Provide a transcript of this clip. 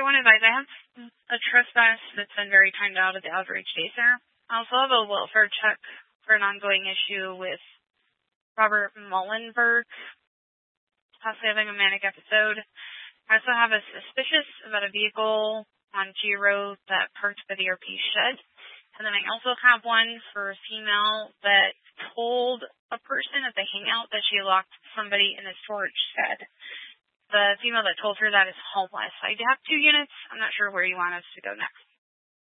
everyone advised I have a trespass that's been very timed out at the Outreach Day Center. I also have a welfare check for an ongoing issue with Robert Mullenberg, possibly having a manic episode. I also have a suspicious about a vehicle on G Road that parked by the ERP shed. And then I also have one for a female that told a person at the hangout that she locked somebody in a storage shed. The female that told her that is homeless. I have 2 units. I'm not sure where you want us to go next.